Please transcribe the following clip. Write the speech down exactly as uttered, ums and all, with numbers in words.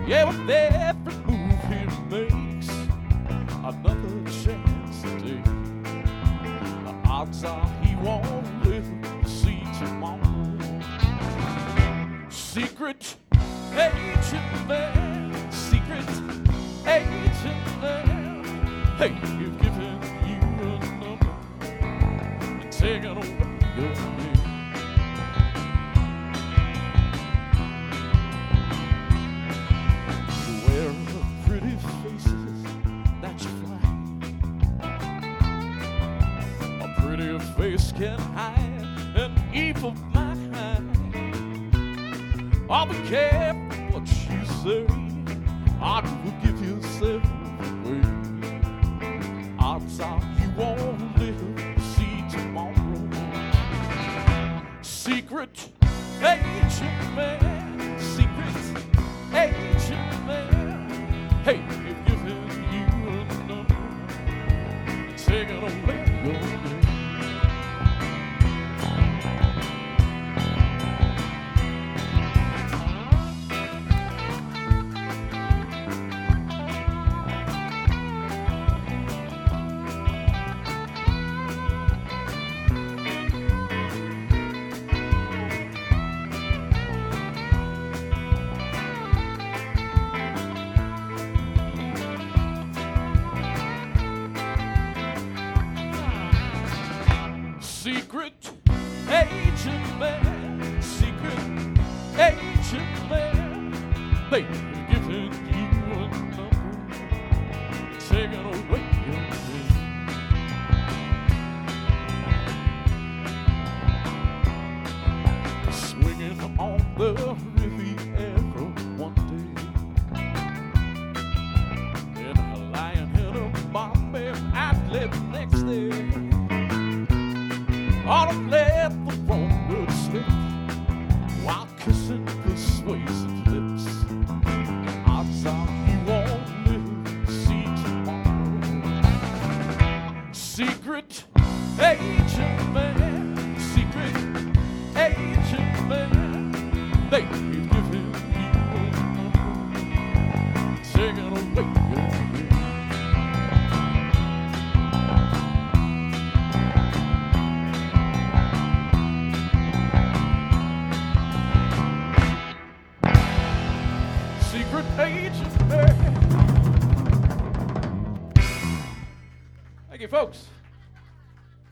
Yeah, with every move he makes, another chance to take. The odds are he won't live to see tomorrow. Secret agent man, secret agent man. Hey, you've given you a number and taken away your name. Beware of the pretty faces that you fly. A pretty face can hide an evil mind. Oh, be careful what you say, or you will give yourself away. Odds are you won't live to see tomorrow. Secret agent man, secret agent man. Hey, you've given you a number and taken away your name. Secret agent man, secret agent man. They've given you a number, taking away your name. Swinging on the Riviera one day, and lying in a Bombay outlet next day. Ought to let the wrong word slip while kissing persuasive lips. Odds are you won't live to see tomorrow. Secret agent man, secret agent man. They've given you a number, taking away your name. Secret agent man. Thank you, folks.